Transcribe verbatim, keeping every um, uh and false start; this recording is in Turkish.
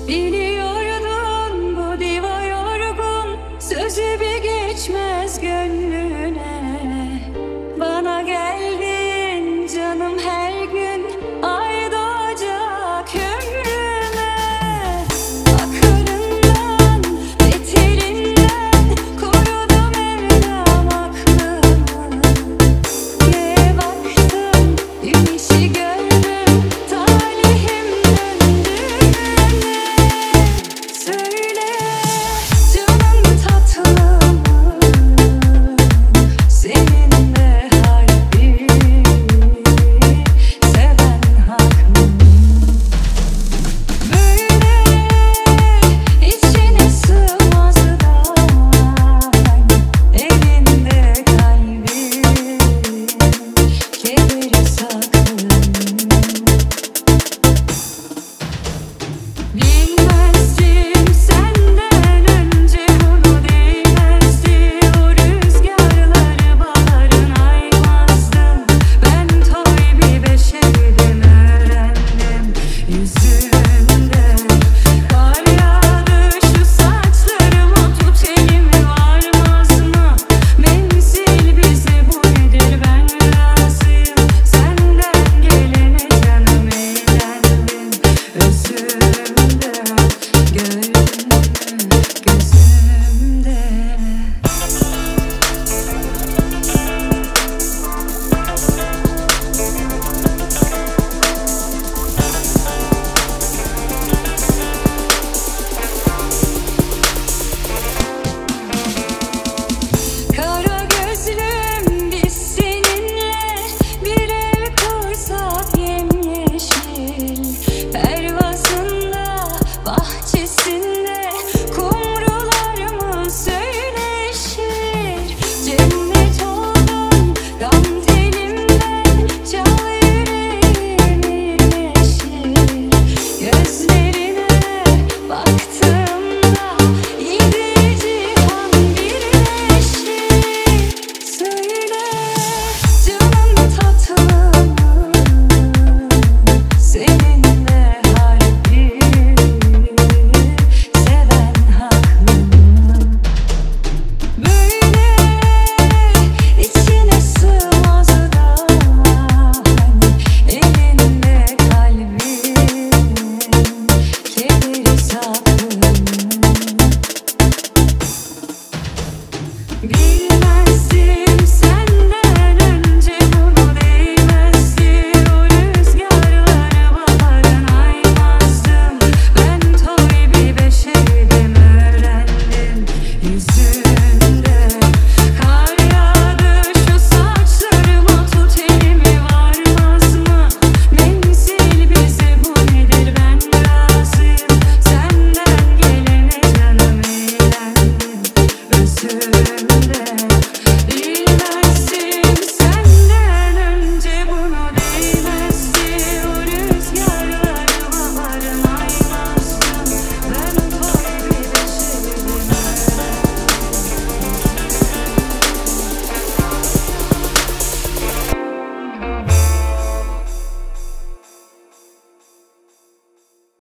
Biliyordun bu diva yorgun, sözü bir geçmez gönlüne. Bana geldin canım her gün, ay doğacak ömrüme. Akarından, beterinden korudum Mevlam aklımı. Ne baktım, güneşi gördüm, talihim döndü. Söyle canım tatlım, senin de harbi seven hak mı? Böyle içine sığmazdan elinde kalbim kederi saklı. Bilmezdim senden önce bunu, değmezdi o rüzgarları, baharın aymazdım. Ben toy bir beşerdim, öğrendim yüzünde. Kar yağdı şu saçlarıma, tut elimi varmaz mı? Menzil bize bu nedir, ben razıyım. Senden gelene canım eğlendim. Özümde gördüm gözümde. Kara gözlüm biz seninle bir ev kursak yemyeşil. Pervane